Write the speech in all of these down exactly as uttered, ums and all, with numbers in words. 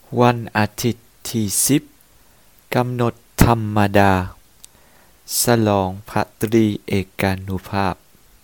วันอาทิตย์ที่สิบกำหนดธรรมดาฉลองพระตรีเอกานุภาพ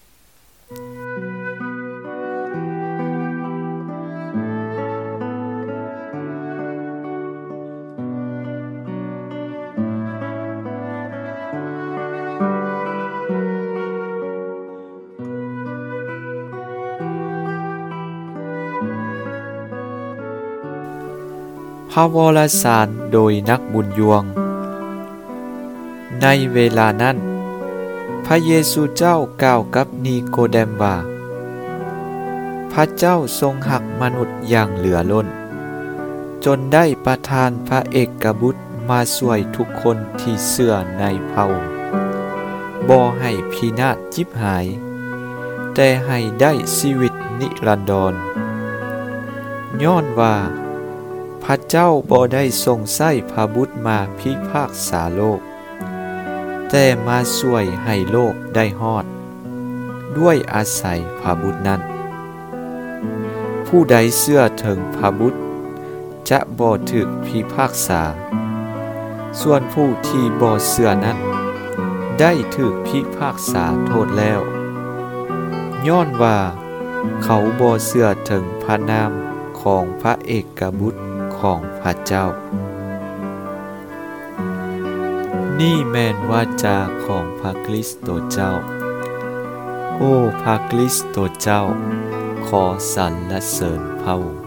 พระวรสารโดยนักบุญยวงในเวลานั้นพระเยซูเจ้ากล่าวกับนีโคเดมว่าพระเจ้าทรงหักมนุษย์อย่างเหลือล้นจนได้ประทานพระเอกบุตรมาช่วยทุกคนที่เชื่อในพระองค์บ่ให้พินาศจิบหายแต่ให้ได้ชีวิตนิรันดรย้อนว่าพระเจ้าบ่ได้ทรงใช้พระบุตรมาพิพากษาโลกแต่มาช่วยให้โลกได้รอดด้วยอาศัยพระบุตรนั้นผู้ใดเชื่อถึงพระบุตรจะบ่ถูกพิพากษาส่วนผู้ที่บ่เชื่อนั้นได้ถูกพิพากษาโทษแล้วย้อนว่าเขาบ่เชื่อถึงพระนามของพระเอกบุตรของพระเจ้านี่แม่นวาจาของพระคริสต์เจ้าโอ้พระคริสต์เจ้าขอสรรเสริญพระองค์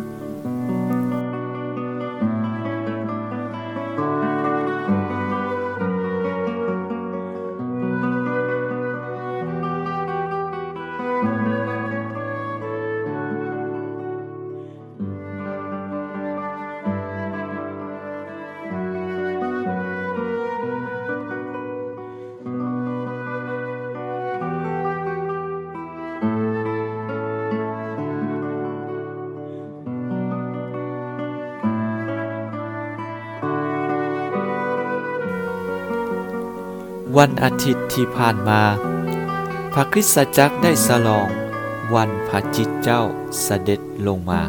วันอาทิตย์ที่ผ่านมาพระคริสตจักรได้ฉลองวันพระจิตเจ้าเสด็จลงมา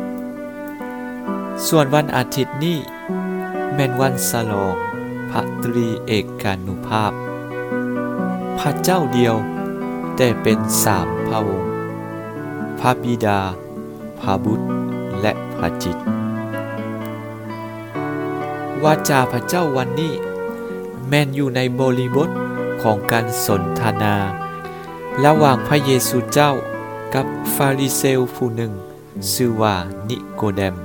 ส่วนวันอาทิตย์นี้แม่นวันฉลองพระตรีเอกานุภาพพระเจ้าเดียวแต่เป็นสามพระองค์พระบิดาพระบุตรและพระจิตวาจาพระเจ้าวันนี้แม่นอยู่ในบริบทของการสนทนาระหว่างพระเยซูเจ้ากับฟาริเซลผู้หนึ่งชื่อว่านิโคเดม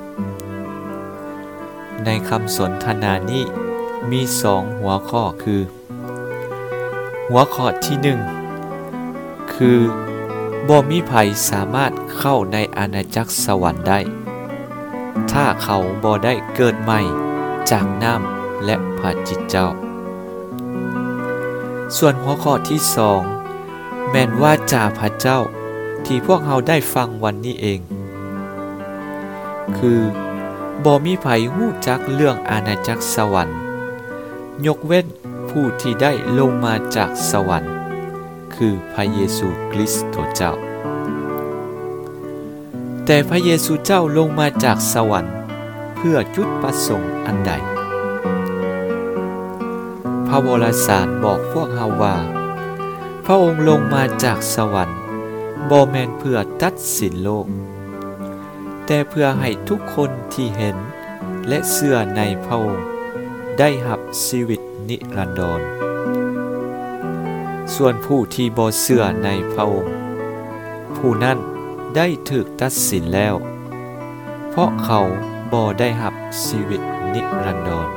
ในคำสนทนานี้มีสองหัวข้อคือหัวข้อที่หนึ่งคือบ่มีไผสามารถเข้าในอาณาจักรสวรรค์ได้ถ้าเขาบ่ได้เกิดใหม่จากน้ำและพระจิตเจ้าส่วนหัวข้อที่สองแม่นวาจาพระเจ้าที่พวกเราได้ฟังวันนี้เองคือบ่มีไผฮู้จักเรื่องอาณาจักรสวรรค์ยกเว้นผู้ที่ได้ลงมาจากสวรรค์คือพระเยซูคริสต์เจ้าแต่พระเยซูเจ้าลงมาจากสวรรค์เพื่อจุดประสงค์อันใดพระวรสารบอกพวกเฮาว่าพระองค์ลงมาจากสวรรค์บ่แม่นเพื่อตัดสินโลกแต่เพื่อให้ทุกคนที่เห็นและเชื่อในพระองค์ได้รับชีวิตนิรันดรส่วนผู้ที่บ่เชื่อในพระองค์ผู้นั้นได้ถูกตัดสินแล้วเพราะเขาบ่ได้รับชีวิตนิรันดร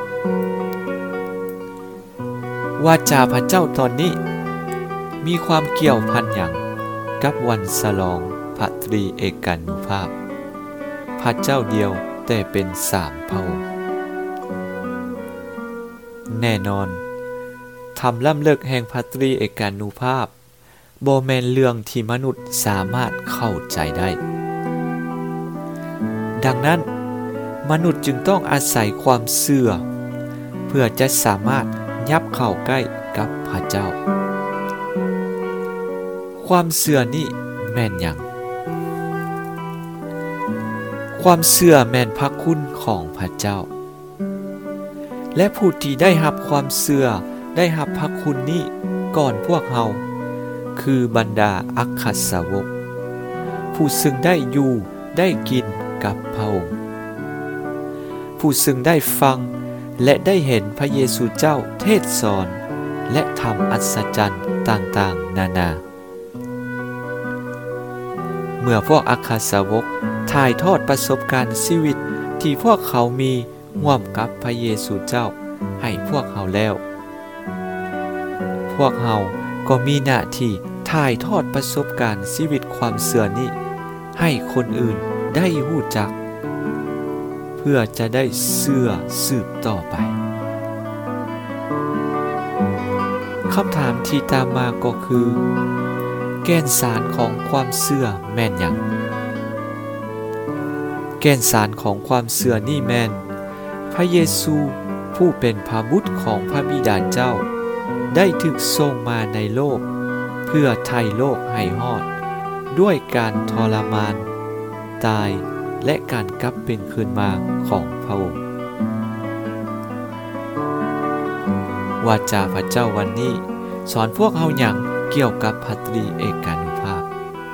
วาจาพระเจ้าตอนนี้มีความเกี่ยวพันอย่างกับวันฉลองพระตรีเอกานุภาพพระเจ้าเดียวแต่เป็นสามพระองค์แน่นอนทำล้ำเลิกแห่งพระตรีเอกานุภาพบ่แม่นเรื่องที่มนุษย์สามารถเข้าใจได้ดังนั้นมนุษย์จึงต้องอาศัยความเชื่อเพื่อจะสามารถยับเข้าใกล้กับพระเจ้าความเชื่อนี้แม่นหยังคความเชื่อแม่นพระคุณของพระเจ้าและผู้ที่ได้รับความเชื่อได้รับพระคุณนี้ก่อนพวกเฮาคือบรรดาอัครสาวกผู้ซึ่งได้อยู่ได้กินกับพระองค์ผู้ซึ่งได้ฟังและได้เห็นพระเยซูเจ้าเทศสอนและทำอัศจรรย์ต่างๆนานาเมื่อพวกอัครสาวกถ่ายทอดประสบการณ์ชีวิตที่พวกเขามีร่วมกับพระเยซูเจ้าให้พวกเขาแล้วพวกเขาก็มีหน้าที่ถ่ายทอดประสบการณ์ชีวิตความเชื่อนี้ให้คนอื่นได้รู้จักเพื่อจะได้เชื่อสืบต่อไปคำถามที่ตามมาก็คือแกนสารของความเชื่อแม่นหยังแกนสารของความเชื่อนี่แม่นพระเยซูผู้เป็นพระบุตรของพระบิดาเจ้าได้ถูกส่งมาในโลกเพื่อไถ่โลกให้รอดด้วยการทรมานตายและการกลับเป็นคืนมาของพระองค์วาจาพระเจ้าวันนี้สอนพวกเฮาหยังเกี่ยวกับพระตรีเอกานุภาพ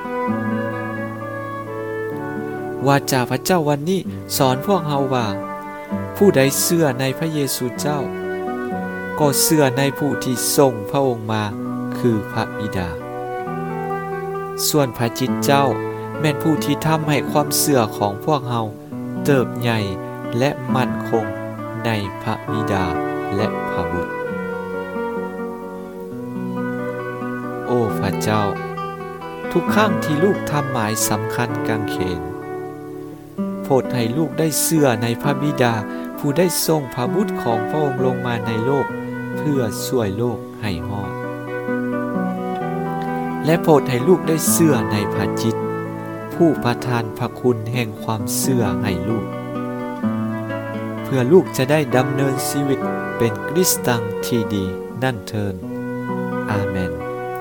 วาจาพระเจ้าวันนี้สอนพวกเฮาว่าผู้ใดเชื่อในพระเยซูเจ้าก็เชื่อในผู้ที่ส่งพระองค์มาคือพระบิดาส่วนพระจิตเจ้าแม่นผู้ที่ทำให้ความเชื่อของพวกเฮาเติบใหญ่และมั่นคงในพระบิดาและพระบุตรโอ้พระเจ้าทุกครั้งที่ลูกทำหมายสำคัญกางเขนโปรดให้ลูกได้เชื่อในพระบิดาผู้ได้ส่งพระบุตรของพระองค์ลงมาในโลกเพื่อช่วยโลกให้รอดและโปรดให้ลูกได้เชื่อในพระจิตผู้ประทานพระคุณแห่งความเชื่อให้ลูกเพื่อลูกจะได้ดำเนินชีวิตเป็นคริสเตียนที่ดีนั่นเถิดอาเมน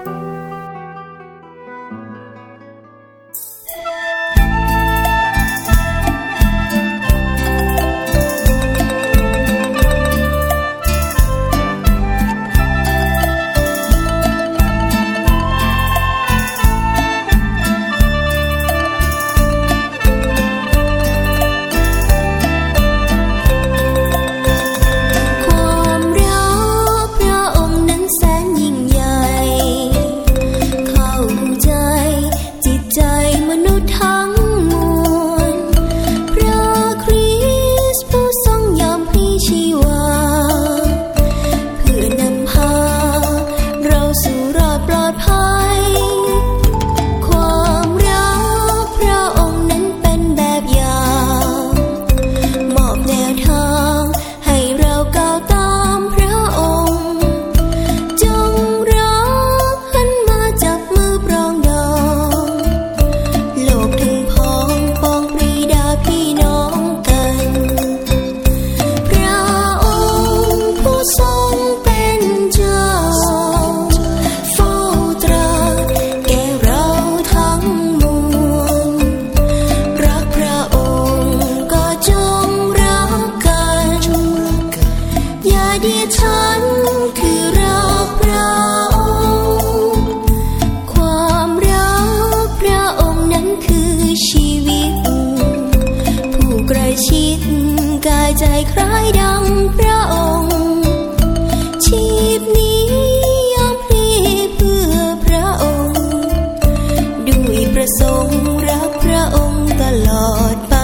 ใจคล้ายดังพระองค์ชีพนี้ยอมพลีเพื่อพระองค์ด้วยประสงค์รักพระองค์ตลอดไป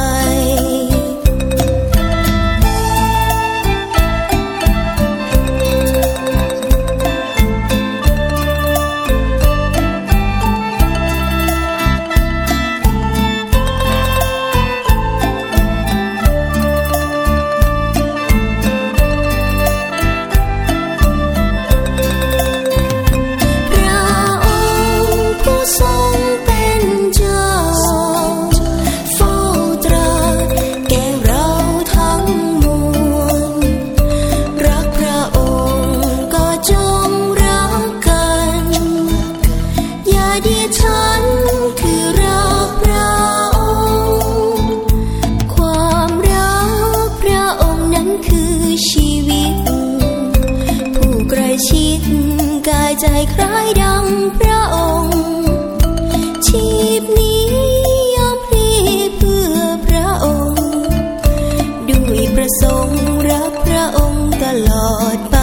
ใจคล้ายดังพระองค์ชีพนี้ยอมพลีเพื่อพระองค์ด้วยประสงค์รักพระองค์ตลอดไป